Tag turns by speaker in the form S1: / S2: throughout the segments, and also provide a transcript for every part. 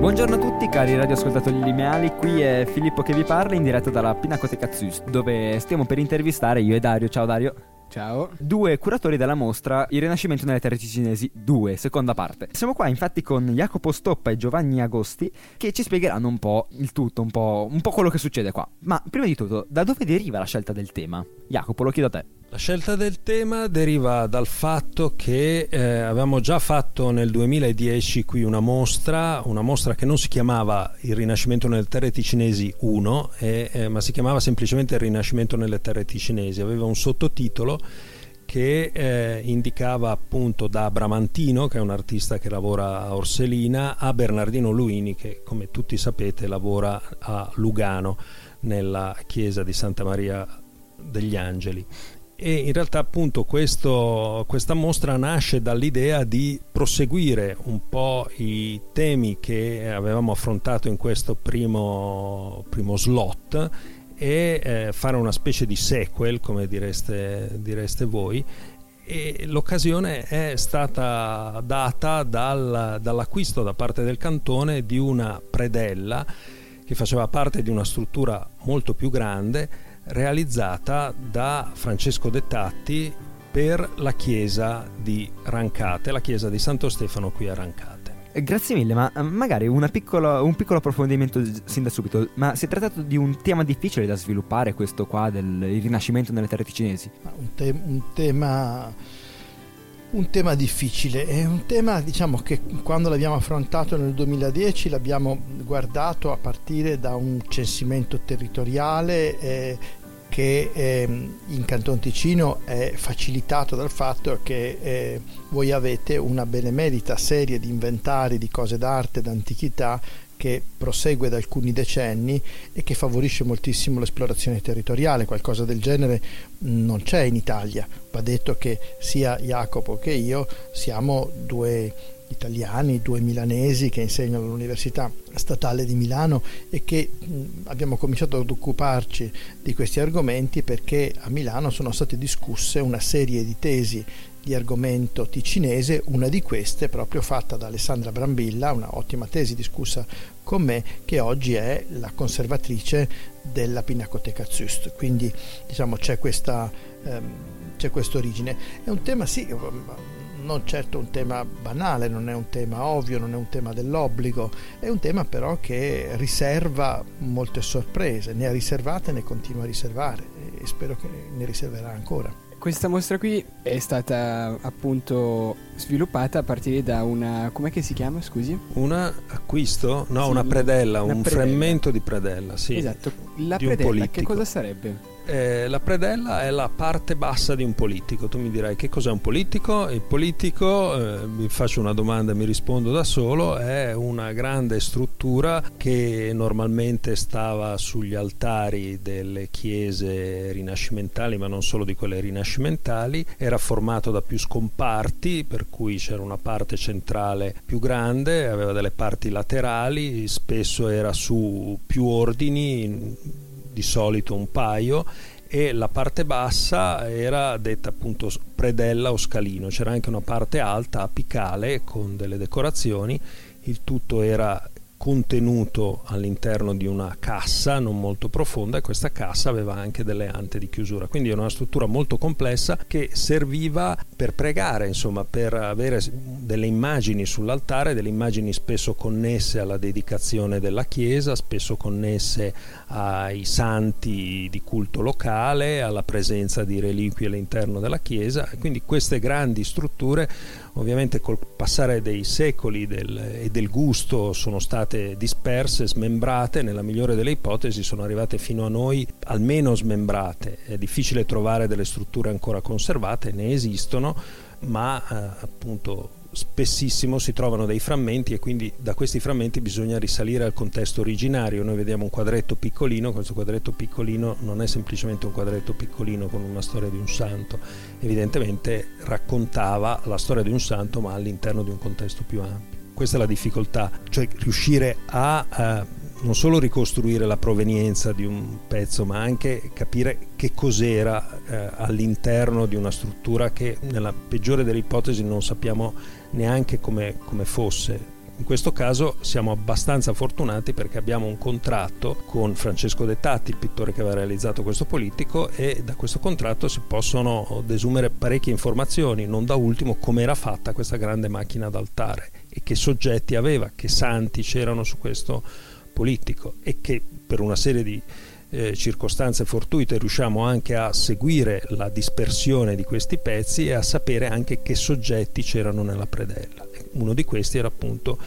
S1: Buongiorno a tutti cari radioascoltatori lineali, qui è Filippo che vi parla in diretta dalla Pinacoteca ZÜS, dove stiamo per intervistare io e Dario. Ciao Dario.
S2: Ciao.
S1: Due curatori della mostra Il Rinascimento nelle terre ticinesi 2, seconda parte. Siamo qua infatti con Jacopo Stoppa e Giovanni Agosti, che ci spiegheranno un po' il tutto, un po' quello che succede qua. Ma prima di tutto, da dove deriva la scelta del tema? Jacopo, lo chiedo a te.
S3: La scelta del tema deriva dal fatto che avevamo già fatto nel 2010 qui una mostra che non si chiamava Il Rinascimento nelle terre ticinesi 1, ma si chiamava semplicemente Il Rinascimento nelle terre ticinesi. Aveva un sottotitolo che indicava appunto da Bramantino, che è un artista che lavora a Orselina, a Bernardino Luini, che come tutti sapete lavora a Lugano nella chiesa di Santa Maria degli Angeli. E in realtà appunto questa mostra nasce dall'idea di proseguire un po' i temi che avevamo affrontato in questo primo slot e fare una specie di sequel, come direste voi, e l'occasione è stata data dall'acquisto da parte del Cantone di una predella che faceva parte di una struttura molto più grande, realizzata da Francesco Dettatti per la chiesa di Rancate, la chiesa di Santo Stefano qui a Rancate.
S1: Grazie mille, ma magari un piccolo approfondimento sin da subito. Ma si è trattato di un tema difficile da sviluppare, questo qua del Rinascimento nelle terre ticinesi?
S2: Un tema difficile, è un tema, diciamo, che quando l'abbiamo affrontato nel 2010 l'abbiamo guardato a partire da un censimento territoriale che in Canton Ticino è facilitato dal fatto che voi avete una benemerita serie di inventari di cose d'arte, d'antichità, che prosegue da alcuni decenni e che favorisce moltissimo l'esplorazione territoriale. Qualcosa del genere non c'è in Italia. Va detto che sia Jacopo che io siamo due italiani, due milanesi che insegnano all'Università Statale di Milano e che abbiamo cominciato ad occuparci di questi argomenti perché a Milano sono state discusse una serie di tesi di argomento ticinese, una di queste proprio fatta da Alessandra Brambilla, una ottima tesi discussa con me, che oggi è la conservatrice della Pinacoteca ZÜS. Quindi diciamo c'è questa origine. È un tema, sì, non certo un tema banale, non è un tema ovvio, non è un tema dell'obbligo, è un tema però che riserva molte sorprese, ne ha riservate e ne continua a riservare e spero che ne riserverà ancora.
S4: Questa mostra qui è stata appunto sviluppata a partire da una... com'è che si chiama, scusi?
S3: Un acquisto? No,
S4: sì,
S3: una predella,
S4: una
S3: un
S4: predella.
S3: Frammento di predella, sì.
S4: Esatto, la
S3: di un
S4: predella,
S3: politico.
S4: che cosa sarebbe?
S3: La predella è la parte bassa di un politico. Tu mi dirai che cos'è un politico? Il politico, vi faccio una domanda e mi rispondo da solo, è una grande struttura che normalmente stava sugli altari delle chiese rinascimentali, ma non solo di quelle rinascimentali. Era formato da più scomparti, per cui c'era una parte centrale più grande, aveva delle parti laterali, spesso era su più ordini, di solito un paio, e la parte bassa era detta appunto predella o scalino. C'era anche una parte alta apicale con delle decorazioni. Il tutto era contenuto all'interno di una cassa non molto profonda e questa cassa aveva anche delle ante di chiusura, quindi era una struttura molto complessa che serviva per pregare, insomma, per avere delle immagini sull'altare, delle immagini spesso connesse alla dedicazione della chiesa, spesso connesse ai santi di culto locale, alla presenza di reliquie all'interno della chiesa. Quindi queste grandi strutture ovviamente col passare dei secoli e del gusto sono state disperse, smembrate, nella migliore delle ipotesi sono arrivate fino a noi almeno smembrate. È difficile trovare delle strutture ancora conservate, ne esistono, ma appunto spessissimo si trovano dei frammenti e quindi da questi frammenti bisogna risalire al contesto originario. Noi vediamo un quadretto piccolino, questo quadretto piccolino non è semplicemente un quadretto piccolino con una storia di un santo, evidentemente raccontava la storia di un santo ma all'interno di un contesto più ampio. Questa è la difficoltà, cioè riuscire a non solo ricostruire la provenienza di un pezzo, ma anche capire che cos'era all'interno di una struttura che nella peggiore delle ipotesi non sappiamo neanche come fosse, In questo caso siamo abbastanza fortunati perché abbiamo un contratto con Francesco Dettati, il pittore che aveva realizzato questo polittico, e da questo contratto si possono desumere parecchie informazioni, non da ultimo come era fatta questa grande macchina d'altare e che soggetti aveva, che santi c'erano su questo polittico, e che per una serie di circostanze fortuite riusciamo anche a seguire la dispersione di questi pezzi e a sapere anche che soggetti c'erano nella predella. Uno di questi era appunto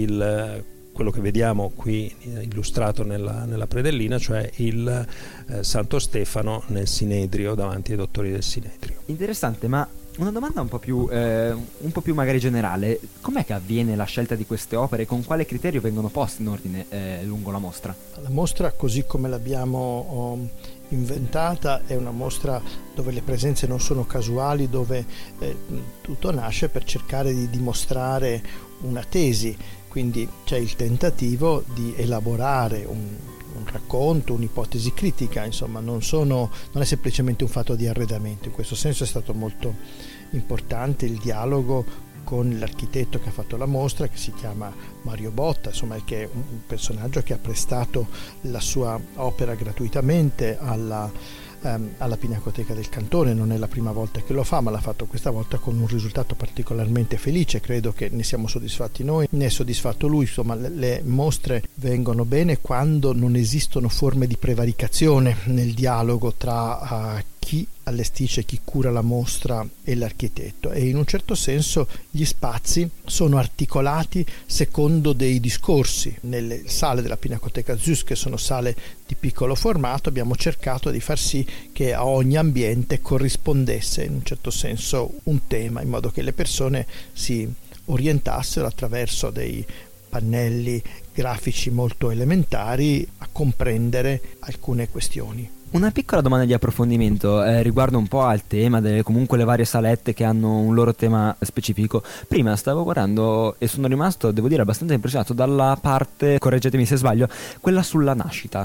S3: quello che vediamo qui illustrato nella predellina, cioè il Santo Stefano nel Sinedrio, davanti ai dottori del Sinedrio.
S1: Interessante, ma una domanda un po' più magari generale: com'è che avviene la scelta di queste opere e con quale criterio vengono poste in ordine lungo la mostra?
S2: La mostra, così come l'abbiamo inventata, è una mostra dove le presenze non sono casuali, dove tutto nasce per cercare di dimostrare una tesi, quindi c'è il tentativo di elaborare un racconto, un'ipotesi critica, insomma non è semplicemente un fatto di arredamento. In questo senso è stato molto importante il dialogo con l'architetto che ha fatto la mostra, che si chiama Mario Botta, insomma, che è un personaggio che ha prestato la sua opera gratuitamente alla Pinacoteca del Cantone. Non è la prima volta che lo fa, ma l'ha fatto questa volta con un risultato particolarmente felice. Credo che ne siamo soddisfatti noi, ne è soddisfatto lui. Insomma, le mostre vengono bene quando non esistono forme di prevaricazione nel dialogo tra chi allestisce, chi cura la mostra e l'architetto, e in un certo senso gli spazi sono articolati secondo dei discorsi. Nelle sale della Pinacoteca ZUS, che sono sale di piccolo formato, abbiamo cercato di far sì che a ogni ambiente corrispondesse in un certo senso un tema, in modo che le persone si orientassero attraverso dei pannelli grafici molto elementari a comprendere alcune questioni.
S1: Una piccola domanda di approfondimento riguardo un po' al tema comunque le varie salette che hanno un loro tema specifico. Prima stavo guardando e sono rimasto, devo dire, abbastanza impressionato dalla parte, correggetemi se sbaglio, quella sulla nascita,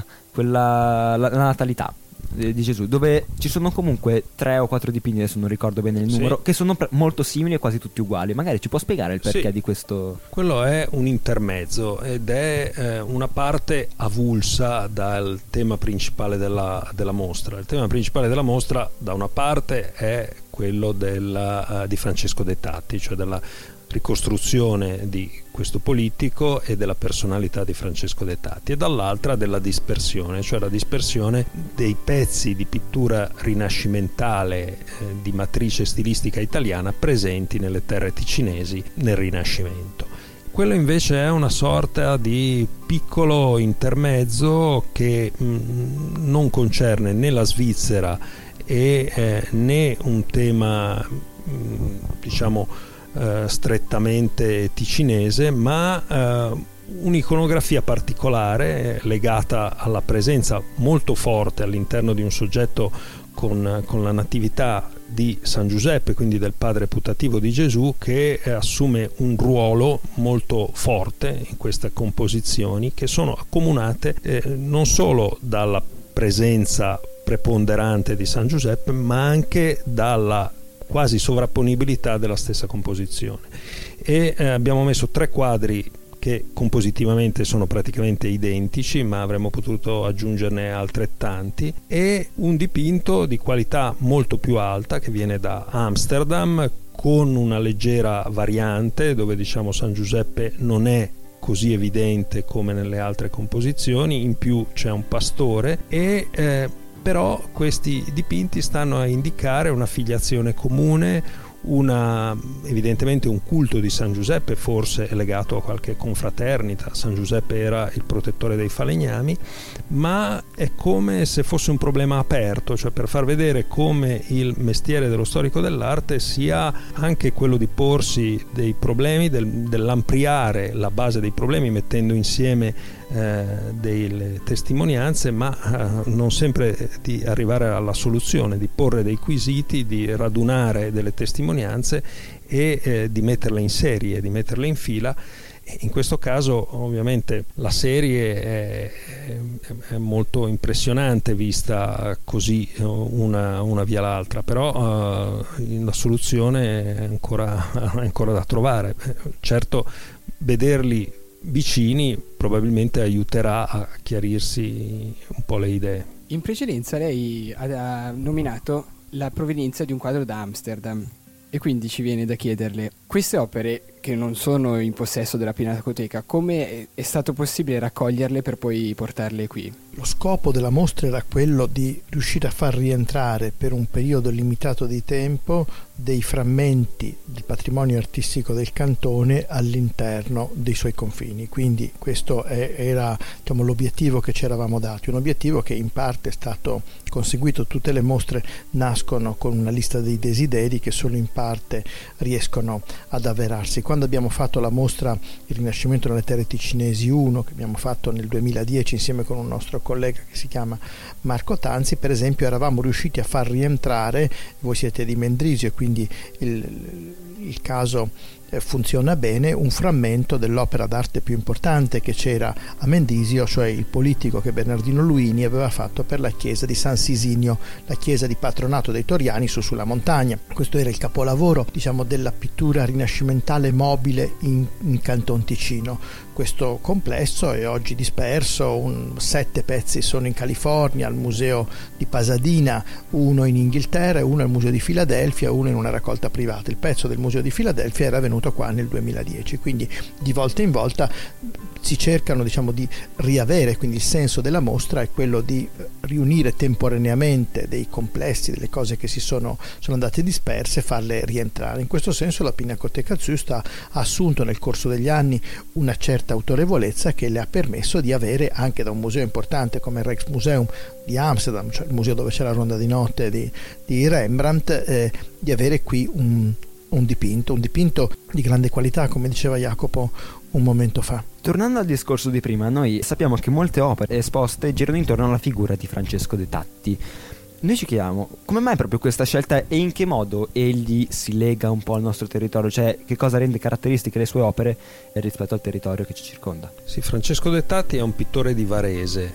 S1: la natalità di Gesù, dove ci sono comunque 3 o 4 dipinti, adesso non ricordo bene il numero, che sono molto simili e quasi tutti uguali. Magari ci può spiegare il perché di questo?
S3: Quello è un intermezzo ed è una parte avulsa dal tema principale della mostra. Il tema principale della mostra, da una parte, è quello di Francesco Dettati, cioè della ricostruzione di questo politico e della personalità di Francesco Dettati, e dall'altra della dispersione, cioè la dispersione dei pezzi di pittura rinascimentale di matrice stilistica italiana presenti nelle terre ticinesi nel Rinascimento. Quello invece è una sorta di piccolo intermezzo che non concerne né la Svizzera né un tema strettamente ticinese, ma un'iconografia particolare legata alla presenza molto forte all'interno di un soggetto con la natività di San Giuseppe, quindi del padre putativo di Gesù, che assume un ruolo molto forte in queste composizioni, che sono accomunate non solo dalla presenza preponderante di San Giuseppe, ma anche dalla quasi sovrapponibilità della stessa composizione. E abbiamo messo 3 quadri che compositivamente sono praticamente identici, ma avremmo potuto aggiungerne altrettanti, e un dipinto di qualità molto più alta che viene da Amsterdam, con una leggera variante dove San Giuseppe non è così evidente come nelle altre composizioni, in più c'è un pastore però questi dipinti stanno a indicare una filiazione comune, evidentemente un culto di San Giuseppe, forse è legato a qualche confraternita. San Giuseppe era il protettore dei falegnami, ma è come se fosse un problema aperto, cioè per far vedere come il mestiere dello storico dell'arte sia anche quello di porsi dei problemi, dell'ampliare la base dei problemi mettendo insieme delle testimonianze, ma non sempre di arrivare alla soluzione, di porre dei quesiti, di radunare delle testimonianze e di metterle in serie, di metterle in fila. In questo caso ovviamente la serie è molto impressionante vista così una via l'altra, però la soluzione è ancora da trovare. Certo, vederli vicini probabilmente aiuterà a chiarirsi un po' le idee.
S4: In precedenza lei ha nominato la provenienza di un quadro da Amsterdam e quindi ci viene da chiederle: queste opere che non sono in possesso della Pinacoteca, come è stato possibile raccoglierle per poi portarle qui?
S2: Lo scopo della mostra era quello di riuscire a far rientrare per un periodo limitato di tempo dei frammenti del patrimonio artistico del cantone all'interno dei suoi confini. Quindi questo era, diciamo, l'obiettivo che ci eravamo dati, un obiettivo che in parte è stato conseguito. Tutte le mostre nascono con una lista dei desideri che solo in parte riescono ad avverarsi. Quando abbiamo fatto la mostra Il Rinascimento nelle terre ticinesi 1, che abbiamo fatto nel 2010 insieme con un nostro collega che si chiama Marco Tanzi, per esempio, eravamo riusciti a far rientrare, voi siete di Mendrisio e quindi il caso funziona bene, un frammento dell'opera d'arte più importante che c'era a Mendrisio, cioè il politico che Bernardino Luini aveva fatto per la chiesa di San Sisinio, la chiesa di patronato dei Toriani sulla montagna. Questo era il capolavoro, diciamo, della pittura rinascimentale mobile in Canton Ticino. Questo complesso è oggi disperso, 7 pezzi sono in California, al museo di Pasadena, uno in Inghilterra, uno al museo di Filadelfia, uno in una raccolta privata. Il pezzo del museo di Filadelfia era venuto qua nel 2010, quindi di volta in volta si cercano, diciamo, di riavere, quindi il senso della mostra è quello di riunire temporaneamente dei complessi, delle cose che sono andate disperse e farle rientrare. In questo senso la Pinacoteca Züst ha assunto nel corso degli anni una certa autorevolezza che le ha permesso di avere anche da un museo importante come il Rijksmuseum di Amsterdam, cioè il museo dove c'è la ronda di notte di Rembrandt, di avere qui un dipinto di grande qualità, come diceva Jacopo un momento fa.
S1: Tornando al discorso di prima, noi sappiamo che molte opere esposte girano intorno alla figura di Francesco de Tatti. Noi ci chiediamo come mai proprio questa scelta e in che modo egli si lega un po' al nostro territorio, cioè che cosa rende caratteristiche le sue opere rispetto al territorio che ci circonda.
S3: Sì, Francesco de Tatti è un pittore di Varese,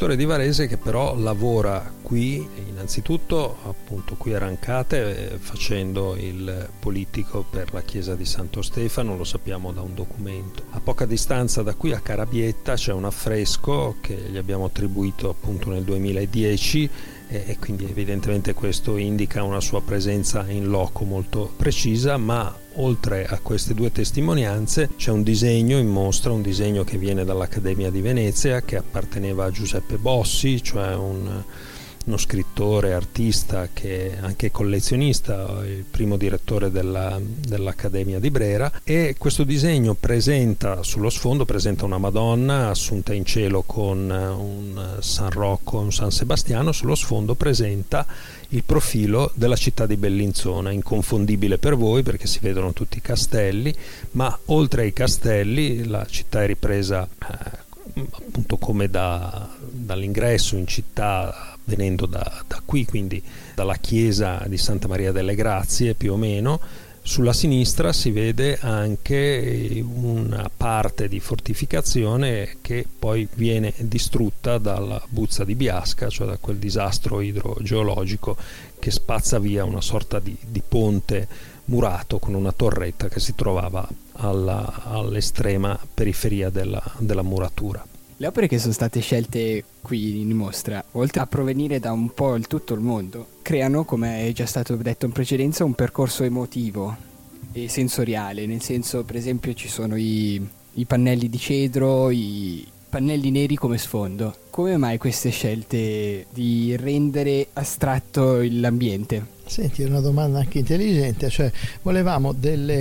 S3: che però lavora qui, innanzitutto appunto qui a Rancate, facendo il politico per la chiesa di Santo Stefano, lo sappiamo da un documento. A poca distanza da qui, a Carabietta, c'è un affresco che gli abbiamo attribuito appunto nel 2010 e quindi evidentemente questo indica una sua presenza in loco molto precisa, ma oltre a queste due testimonianze c'è un disegno in mostra, un disegno che viene dall'Accademia di Venezia, che apparteneva a Giuseppe Bossi, cioè uno scrittore, artista che è anche collezionista, il primo direttore dell'Accademia di Brera, e questo disegno sullo sfondo presenta una Madonna assunta in cielo con un San Rocco e un San Sebastiano. Sullo sfondo presenta il profilo della città di Bellinzona, inconfondibile per voi perché si vedono tutti i castelli, ma oltre ai castelli la città è ripresa appunto come dall'ingresso in città, venendo da qui, quindi dalla chiesa di Santa Maria delle Grazie più o meno. Sulla sinistra si vede anche una parte di fortificazione che poi viene distrutta dalla Buzza di Biasca, cioè da quel disastro idrogeologico che spazza via una sorta di ponte murato con una torretta che si trovava all'estrema periferia della muratura.
S4: Le opere che sono state scelte qui in mostra, oltre a provenire da un po' tutto il mondo, creano, come è già stato detto in precedenza, un percorso emotivo e sensoriale, nel senso, per esempio, ci sono i pannelli di cedro, i pannelli neri come sfondo. Come mai queste scelte di rendere astratto l'ambiente?
S2: Senti, è una domanda anche intelligente, cioè volevamo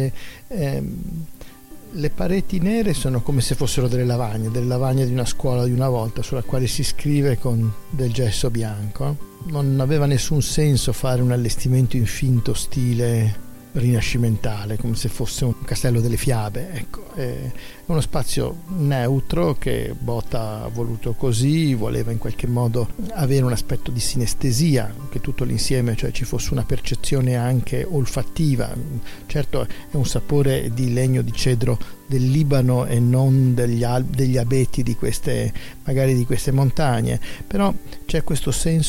S2: le pareti nere sono come se fossero delle lavagne di una scuola di una volta, sulla quale si scrive con del gesso bianco. Non aveva nessun senso fare un allestimento in finto stile rinascimentale, come se fosse un castello delle fiabe. Ecco, è uno spazio neutro che Botta ha voluto così, voleva in qualche modo avere un aspetto di sinestesia, che tutto l'insieme, cioè ci fosse una percezione anche olfattiva. Certo è un sapore di legno di cedro del Libano e non degli abeti di queste montagne, però c'è questo senso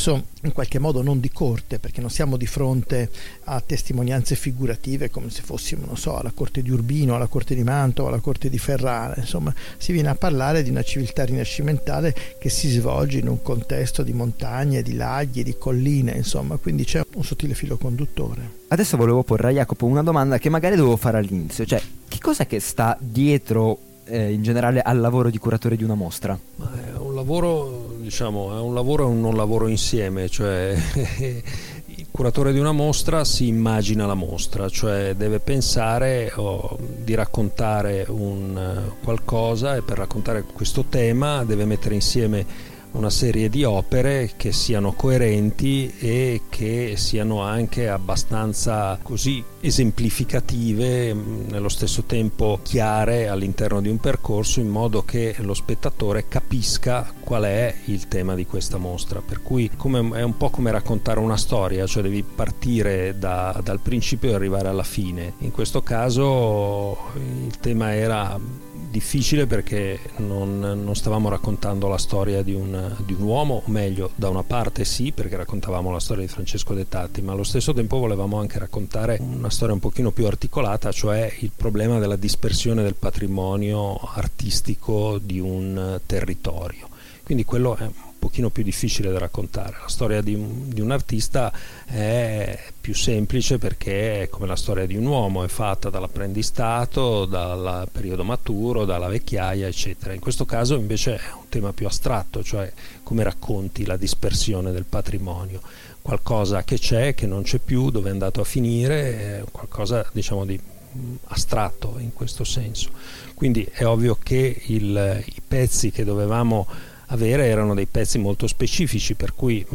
S2: in qualche modo non di corte, perché non siamo di fronte a testimonianze figurative come se fossimo, non so, alla corte di Urbino, alla corte di Mantova, alla corte di Ferrara. Insomma, si viene a parlare di una civiltà rinascimentale che si svolge in un contesto di montagne, di laghi, di colline, insomma, quindi c'è un sottile filo conduttore.
S1: Adesso volevo porre a Jacopo una domanda che magari dovevo fare all'inizio, cioè che cos'è che sta dietro in generale al lavoro di curatore di una mostra?
S3: È un lavoro, diciamo, è un lavoro e un non lavoro insieme, cioè il curatore di una mostra si immagina la mostra, cioè deve pensare di raccontare qualcosa, e per raccontare questo tema deve mettere insieme una serie di opere che siano coerenti e che siano anche abbastanza così esemplificative, nello stesso tempo chiare all'interno di un percorso, in modo che lo spettatore capisca qual è il tema di questa mostra. Per cui è un po' come raccontare una storia, cioè devi partire dal principio e arrivare alla fine. In questo caso il tema era difficile perché non stavamo raccontando la storia di un uomo, o meglio, da una parte sì, perché raccontavamo la storia di Francesco Dettati, ma allo stesso tempo volevamo anche raccontare una storia un pochino più articolata, cioè il problema della dispersione del patrimonio artistico di un territorio. Quindi quello è un pochino più difficile da raccontare. La storia di un artista è più semplice perché è come la storia di un uomo, è fatta dall'apprendistato, dal periodo maturo, dalla vecchiaia, eccetera. In questo caso invece è un tema più astratto, cioè come racconti la dispersione del patrimonio, qualcosa che c'è, che non c'è più, dove è andato a finire, è qualcosa, diciamo, di astratto in questo senso. Quindi è ovvio che i pezzi che dovevamo avere erano dei pezzi molto specifici, per cui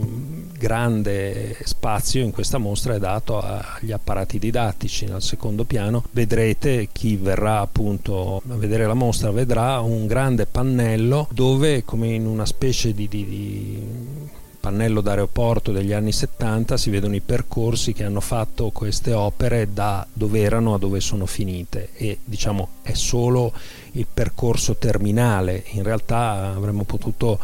S3: grande spazio in questa mostra è dato agli apparati didattici. Al secondo piano vedrete, chi verrà appunto a vedere la mostra vedrà un grande pannello dove, come in una specie di pannello d'aeroporto degli anni 70, si vedono i percorsi che hanno fatto queste opere da dove erano a dove sono finite, e diciamo è solo il percorso terminale. In realtà avremmo potuto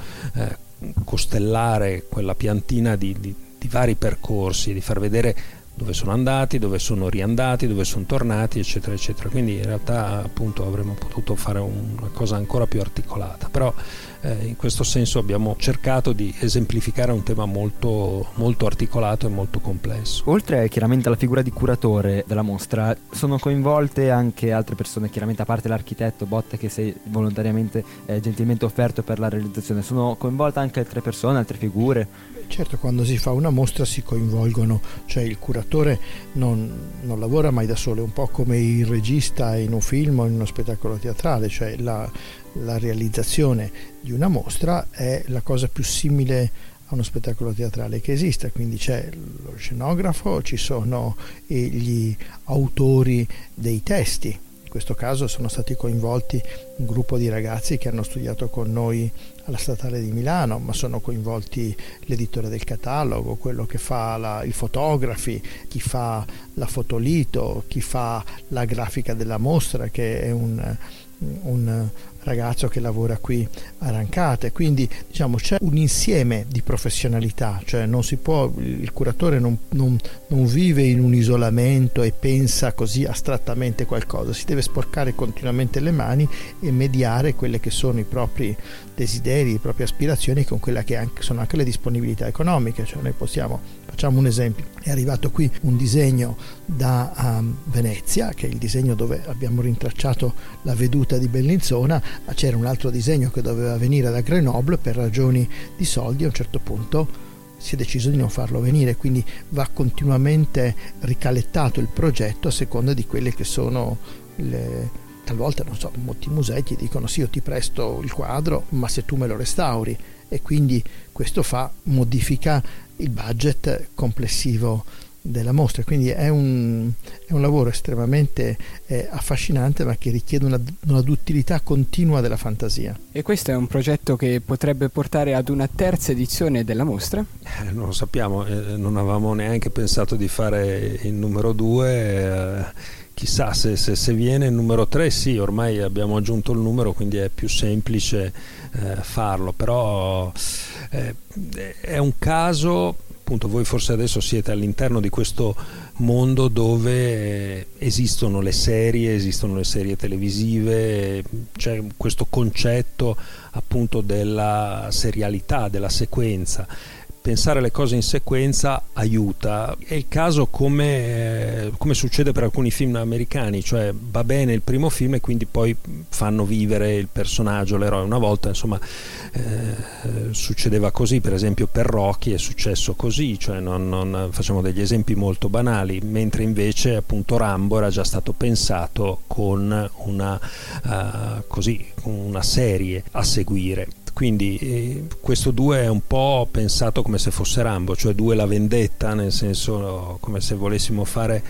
S3: costellare quella piantina di vari percorsi, di far vedere dove sono andati, dove sono riandati, dove sono tornati, eccetera eccetera. Quindi in realtà appunto avremmo potuto fare una cosa ancora più articolata, però in questo senso abbiamo cercato di esemplificare un tema molto, molto articolato e molto complesso.
S1: Oltre chiaramente alla figura di curatore della mostra, sono coinvolte anche altre persone, chiaramente a parte l'architetto Botte che sei volontariamente gentilmente offerto per la realizzazione. Sono coinvolte anche altre persone, altre figure?
S2: Certo, quando si fa una mostra si coinvolgono, cioè il curatore non lavora mai da solo, è un po' come il regista in un film o in uno spettacolo teatrale, cioè la realizzazione di una mostra è la cosa più simile a uno spettacolo teatrale che esista, quindi c'è lo scenografo, ci sono gli autori dei testi. In questo caso sono stati coinvolti un gruppo di ragazzi che hanno studiato con noi alla Statale di Milano, ma sono coinvolti l'editore del catalogo, quello che fa i fotografi, chi fa la fotolito, chi fa la grafica della mostra, che è un ragazzo che lavora qui a Rancate. Quindi diciamo c'è un insieme di professionalità, cioè non si può, il curatore non vive in un isolamento e pensa così astrattamente qualcosa, si deve sporcare continuamente le mani e mediare quelle che sono i propri desideri, le proprie aspirazioni con quelle che sono anche le disponibilità economiche. Cioè noi facciamo un esempio, è arrivato qui un disegno da Venezia, che è il disegno dove abbiamo rintracciato la veduta di Bellinzona, ma c'era un altro disegno che doveva venire da Grenoble, per ragioni di soldi a un certo punto si è deciso di non farlo venire, quindi va continuamente ricalettato il progetto a seconda di quelle che sono talvolta, non so, molti musei ti dicono sì, io ti presto il quadro ma se tu me lo restauri, e quindi questo modifica il budget complessivo della mostra. Quindi è un lavoro estremamente affascinante, ma che richiede una duttilità continua della fantasia.
S4: E questo è un progetto che potrebbe portare ad una terza edizione della mostra?
S3: Non lo sappiamo, non avevamo neanche pensato di fare il numero 2, chissà se viene il numero 3, sì, ormai abbiamo aggiunto il numero, quindi è più semplice farlo, però è un caso, appunto, voi forse adesso siete all'interno di questo mondo dove esistono le serie televisive, c'è questo concetto appunto della serialità, della sequenza. Pensare le cose in sequenza aiuta. È il caso come succede per alcuni film americani, cioè va bene il primo film e quindi poi fanno vivere il personaggio, l'eroe. Una volta insomma succedeva così, per esempio per Rocky è successo così, cioè non facciamo degli esempi molto banali, mentre invece appunto Rambo era già stato pensato con una serie a seguire. Quindi questo 2 è un po' pensato come se fosse Rambo, cioè 2 la vendetta, nel senso come se volessimo fare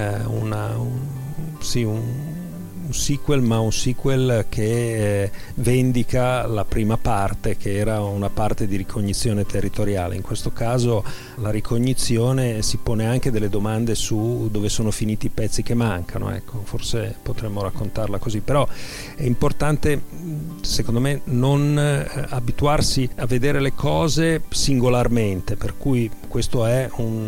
S3: un sequel, ma un sequel che vendica la prima parte, che era una parte di ricognizione territoriale. In questo caso la ricognizione si pone anche delle domande su dove sono finiti i pezzi che mancano, ecco, forse potremmo raccontarla così, però è importante secondo me non abituarsi a vedere le cose singolarmente, per cui questo è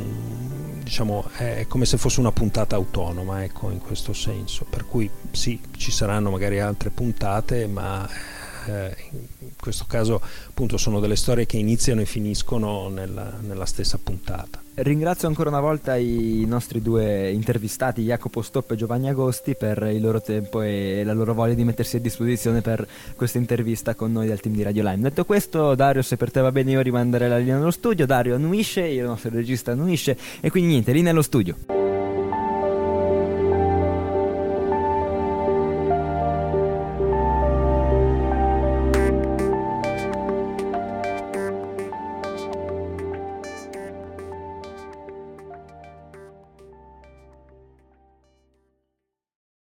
S3: è come se fosse una puntata autonoma, ecco, in questo senso, per cui sì, ci saranno magari altre puntate, ma in questo caso appunto sono delle storie che iniziano e finiscono nella stessa puntata.
S1: Ringrazio ancora una volta i nostri 2 intervistati, Jacopo Stoppa e Giovanni Agosti, per il loro tempo e la loro voglia di mettersi a disposizione per questa intervista con noi del team di Radio Lime. Detto questo, Dario, se per te va bene io rimanderei la linea nello studio. Dario annuisce, il nostro regista annuisce, e quindi niente, lì nello studio.